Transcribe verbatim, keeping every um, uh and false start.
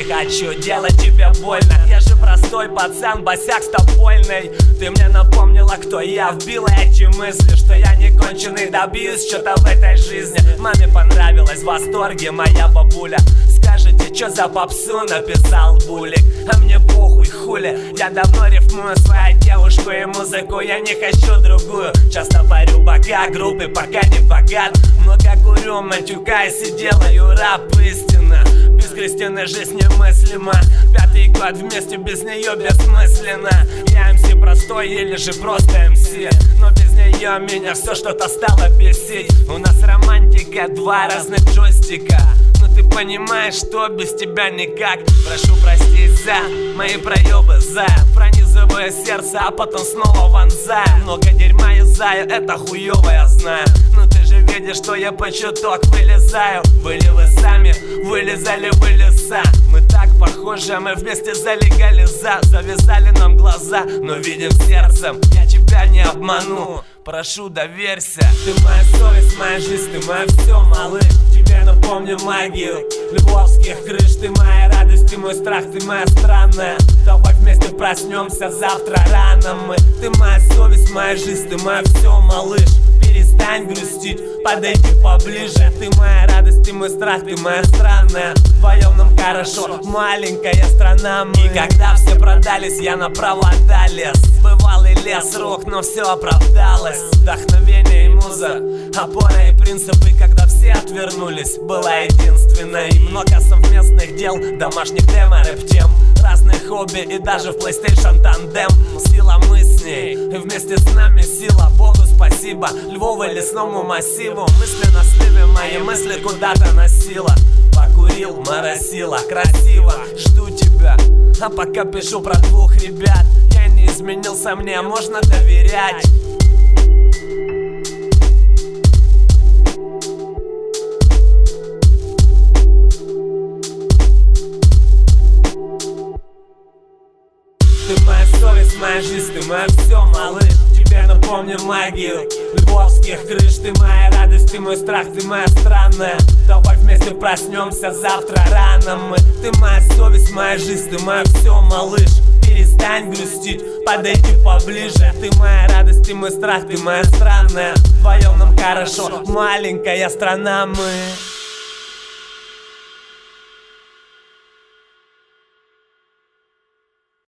не хочу делать тебе больно. Я же простой пацан, босяк стопольный. Ты мне напомнила, кто я. Вбила эти мысли, что я не конченый. Добьюсь что-то в этой жизни. Маме понравилось, в восторге моя бабуля. Скажите, что за попсу написал Булик? А мне похуй, хули. Я давно рифмую свою девушку и музыку. Я не хочу другую. Часто парю бока группы, пока не богат. Много курю, матюкаюсь и делаю рэп, истина. Без Кристины жизнь немыслима. Пятый год вместе, без нее бессмысленно. Я эм си простой или же просто эм си, но без нее меня все что-то стало бесить. У нас романтика, два разных джойстика. Но ты понимаешь, что без тебя никак. Прошу простить за мои проебы, за пронизывая сердце, а потом снова вонзаю. Много дерьма юзаю, это хуёво я знаю. Но ты же видишь, что я по чуток вылезаю. Были вы сами, вылезали вы леса. Мы так похожи, мы вместе залегали за. Завязали нам глаза, но видим сердцем. Я тебя не обману, прошу, доверься. Ты моя совесть, моя жизнь, ты моя все, малыш. Тебе напомню магию львовских крыш. Ты моя радость, ты мой страх, ты моя странная. Давай вместе проснемся завтра рано мы. Ты моя совесть, моя жизнь, ты моя все, малыш. Перестань грустить, подойди поближе. Ты моя радость, ты мой страх, ты моя странная. Вдвоем нам хорошо, маленькая страна мы. И когда все продались, я на провода лез. Бывалый лес, рок, но все оправдалось. Вдохновение и муза, опора и принципы. Когда все отвернулись, была единственной. Много совместных дел, домашних демо, рэп-тем, разных хобби и даже в PlayStation тандем. Сила мы с ней, и вместе с нами сила. Богу спасибо, Львову лесному массиву. Мысли на сливе, мои мысли куда-то носила. Покурил, моросила, красиво, жду тебя. А пока пишу про двух ребят. Я не изменился, мне можно доверять. Ты моя совесть, моя жизнь, ты моя все, малыш. Тебе напомню магию львовских крыш. Ты моя радость, ты мой страх, ты моя странная. Давай вместе проснемся завтра рано мы. Ты моя совесть, моя жизнь, ты моя все, малыш. Перестань грустить, подойди поближе. Ты моя радость, ты мой страх, ты моя странная. Вдвоем нам хорошо, маленькая страна мы.